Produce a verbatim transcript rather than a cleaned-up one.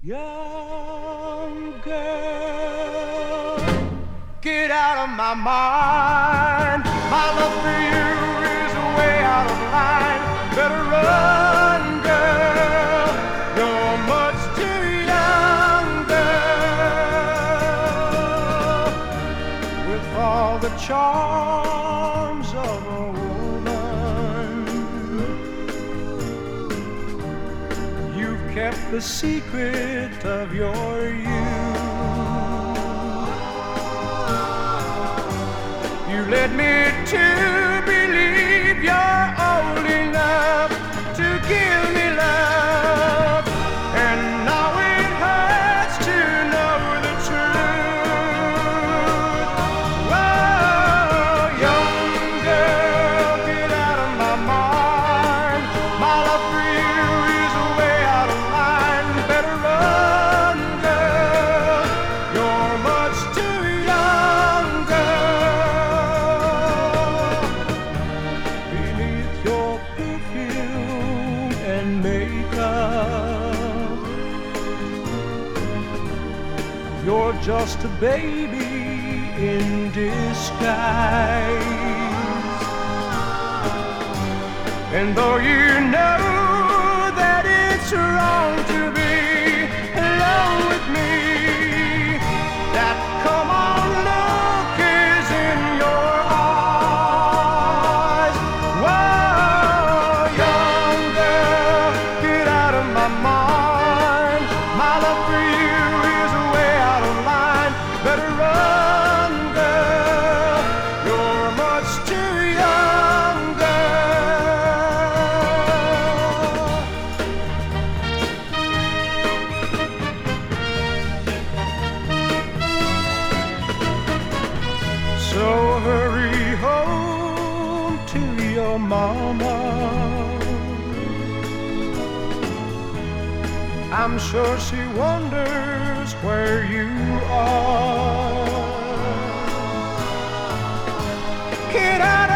Young girl, get out of my mind. My love for you is way out of line. Better run, girl. You're much too young, girl. With all the charms of a woman, you've kept the secret of your youth. You led me to believe you're old enough to give me love, and now it hurts to know the truth. Oh, young girl, get out of my mind. My love for you is way out of line. Better run, girl. You're much too young, girl. Beneath your perfume and makeup, you're just a baby in disguise. And though you know that it's wrong to be alone with me, that come on look is in your eyes. Whoa, young girl, get out of my mind. My love for you is way out of line. Better run, girl. You're much too young, girl. So hurry home to your mama. I'm sure she wonders where you are. Get out of